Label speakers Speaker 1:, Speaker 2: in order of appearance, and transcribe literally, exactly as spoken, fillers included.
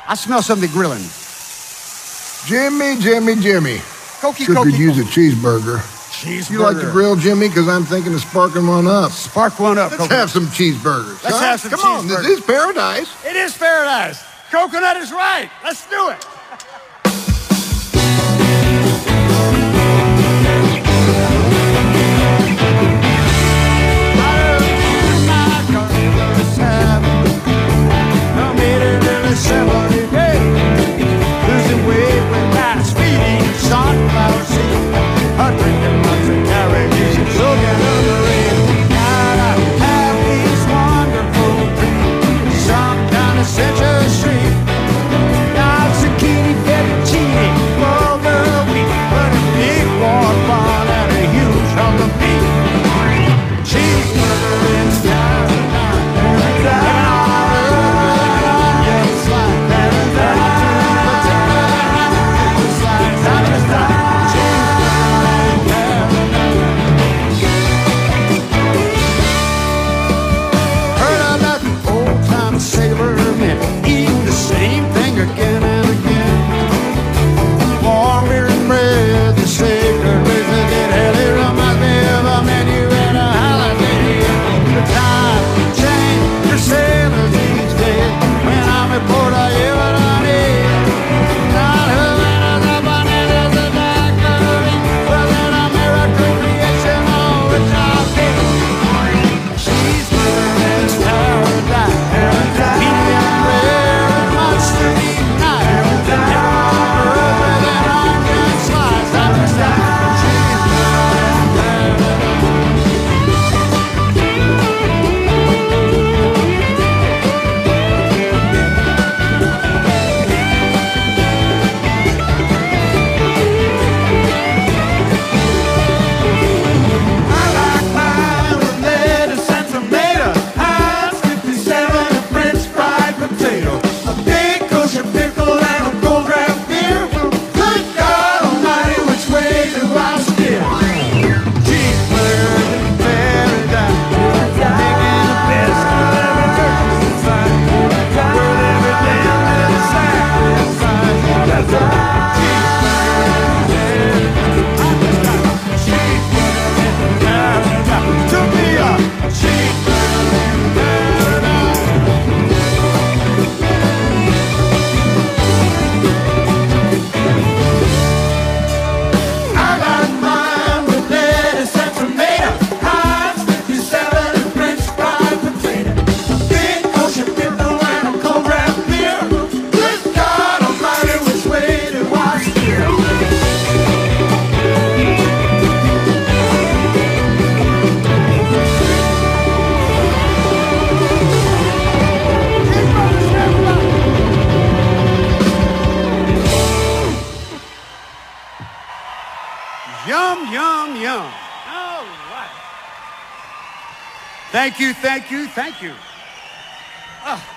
Speaker 1: I smell something grilling.
Speaker 2: Jimmy, Jimmy, Jimmy.
Speaker 1: Cokey,
Speaker 2: Sure
Speaker 1: cokey,
Speaker 2: could use a
Speaker 1: cokey.
Speaker 2: cheeseburger.
Speaker 1: Cheeseburger.
Speaker 2: You like to grill, Jimmy? Because I'm thinking of sparking one up.
Speaker 1: Spark one up,
Speaker 2: Let's
Speaker 1: Coconut.
Speaker 2: have some cheeseburgers.
Speaker 1: Let's
Speaker 2: huh?
Speaker 1: have some
Speaker 2: Come on,
Speaker 1: cheeseburgers.
Speaker 2: this is paradise.
Speaker 1: It is paradise. Coconut is right. Let's do it. Yum, yum, yum. All right. Thank you, thank you, thank you. Ah.